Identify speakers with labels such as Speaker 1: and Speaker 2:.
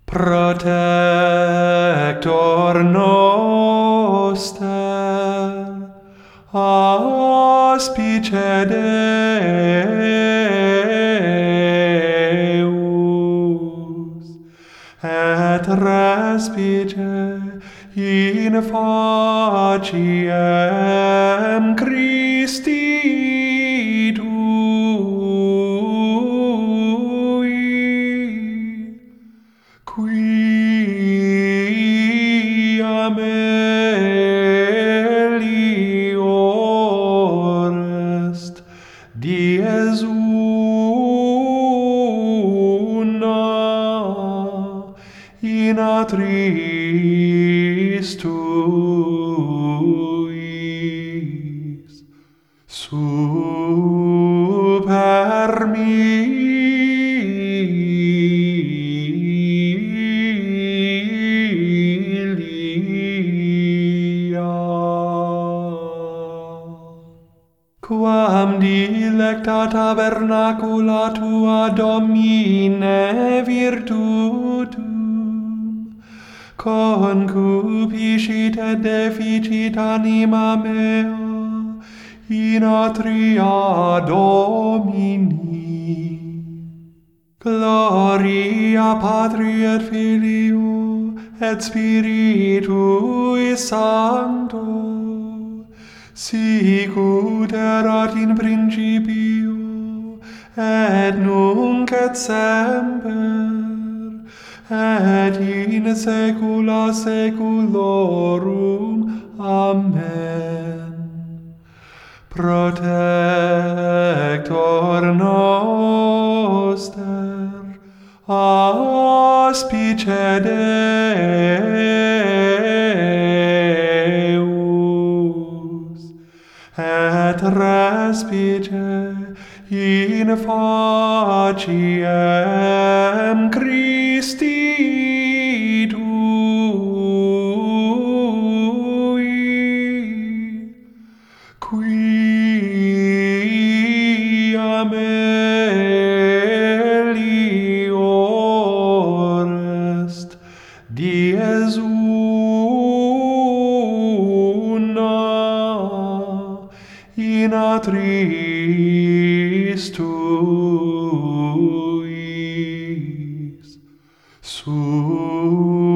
Speaker 1: Protector noster, aspice Deus, et respice in faciem Christi tui, quia melior est dies una in atris tuis super milia. Quam dilecta tabernacula tua Domine virtutum, concupiscit et deficit anima mea in atria Domini. Gloria Patri et Filio et Spiritui Sancto, sicut erat in principio, et nunc et semper, et in saecula saeculorum. Amen. Protector noster, aspice Deus, et respice in faciem Christi tui, quia melior est dies una in atris tuis